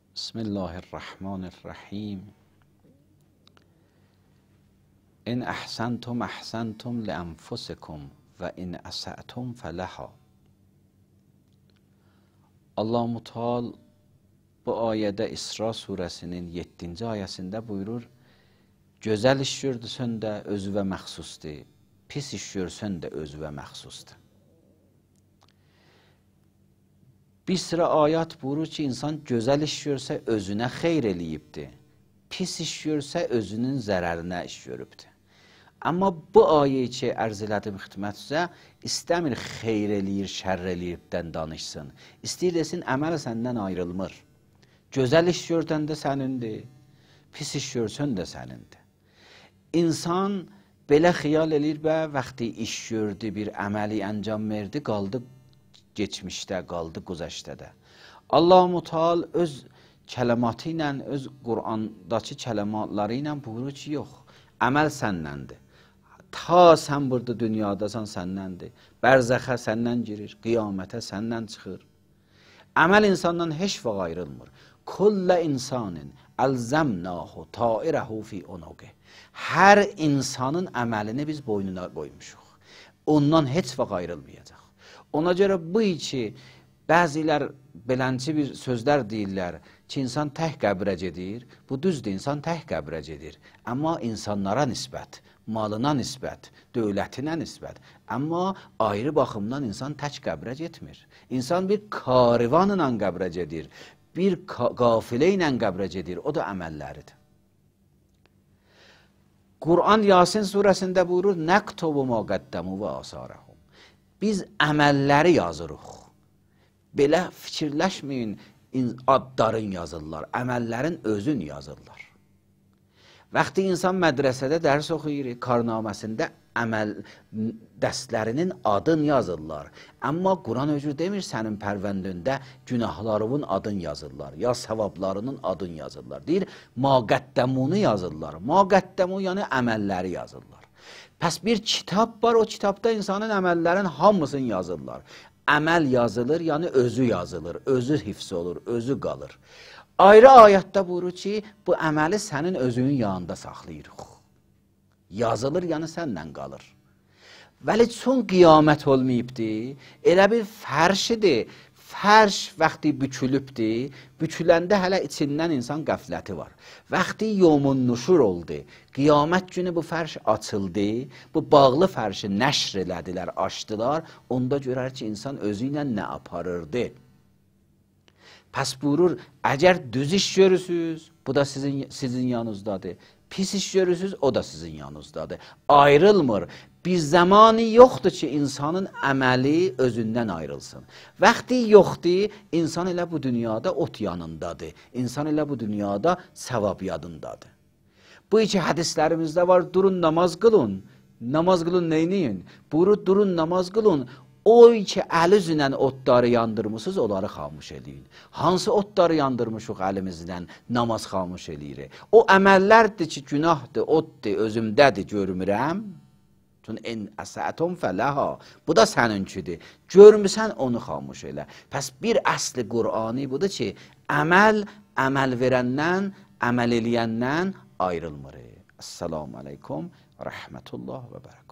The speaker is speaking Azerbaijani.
بسم الله الرحمن الرحیم. ان احسنتم احسنتم لانفسکم و ان اسأتم فلها. Allah-u Teala bu ayədə İsra surəsinin 7-ci ayəsində buyurur: gözəl iş gördüsən də özünə məxsusdur, pis iş görsən də özünə məxsusdur. Bir sıra ayət buyurur ki, insan gözəl iş görsə özünə xeyr eləyibdir, pis iş görsə özünün zərərinə iş görübdür. Amma bu ayəyi ki, ərz elədim xidmətinizə, istəmir xeyr eləyir, şərr eləyibdən danışsın. İstəyir desin, əməl səndən ayrılmır. Gözəl iş görsən də sənindir, pis iş görsən də sənindir. İnsan belə xiyal eləyir və vaxtı iş gördü, bir əməli əncam verdi, qaldı geçmişdə, qaldı güzəştədə. Allah-u Teala öz kələmatı ilə, öz Qurandakı kələmatları ilə buyurur ki, yox, əməl səndəndir. Ta sən burada dünyadasan səndəndir. Bərzəxə səndən girir, qiyamətə səndən çıxır. Əməl insandan heç vaxt ayrılmır. Kullə insanın əlzəmnahu tairəhu fi unuqi. Hər insanın əməlini biz boynuna qoymuşuq. Ondan heç vaxt ayrılmayacaq. Ona görə bu ki, bəzilər belənçi bir sözlər deyirlər ki, insan tək qəbrə gedir. Bu düzdür, insan tək qəbrə gedir. Amma insanlara nisbət, malına nisbət, dövlətinə nisbət. Amma ayrı baxımdan insan tək qəbrə getmir. İnsan bir karivanla qəbrə gedir, bir qafilə ilə qəbrə gedir. O da əməlləridir. Quran Yasin surəsində buyurur: Nəktubu ma qəddəmu və asarəhum. Biz əməlləri yazırıq. Belə fikirləşməyin, adların yazırlar, əməllərin özün yazırlar. Vaxtı insan mədrəsədə dərs oxuyur, karnaməsində əməl dərslərinin adını yazırlar. Amma Quran özü demir, sənin pərvəndində günahlarının adını yazırlar, ya savablarının adını yazırlar. Deyir, ma qəddəmunu yazırlar. Ma qəddəmu yəni əməlləri yazırlar. Pəs bir kitab var, o kitabda insanın əməllərin hamısını yazırlar. Əməl yazılır, yəni özü yazılır, özü hifz olur, özü qalır. Ayrı ayətdə buyurur ki, bu əməli sənin özünün yanında saxlayırıq. Yazılır, yəni səndən qalır. Vəli çün qiyamət olmayıbdır, elə bir fərşidir. Fərş vaxtı bükülübdir, büküləndə hələ içindən insan qəfləti var. Vaxtı yomun nuşur oldu, qiyamət günü bu fərş açıldı, bu bağlı fərşi nəşr elədilər, açdılar, onda görər ki, insan özü ilə nə aparırdı. Pəs buyurur, əgər düz iş görürsünüz, bu da sizin yanınızdadır. Pis iş görürsünüz, o da sizin yanınızdadır. Ayrılmır. Bir zamanı yoxdur ki, insanın əməli özündən ayrılsın. Vaxtı yoxdur, insan elə bu dünyada ot yanındadır. İnsan elə bu dünyada savab yadındadır. Bu iki hədislərimizdə var, durun namaz qılın. Namaz qılın neyiniyin? Buyurur, durun namaz qılın. O ki, əl üzlə otları yandırmışsınız, onları xamuş eləyin. Hansı otları yandırmışıq əlimizdən, namaz xamuş eləyirik. O əməllərdir ki, günahdır, otdur, özümdədir, görmürəm. Çünki en əsətum fələha. Bu da səninkidir. Görmüsən, onu xamuş elə. Pəs bir əsli Qur'ani budur ki, əməl verəndən, əməl eləyəndən ayrılmır. Esselamu aleykum, rəhmətullah və bərəkət.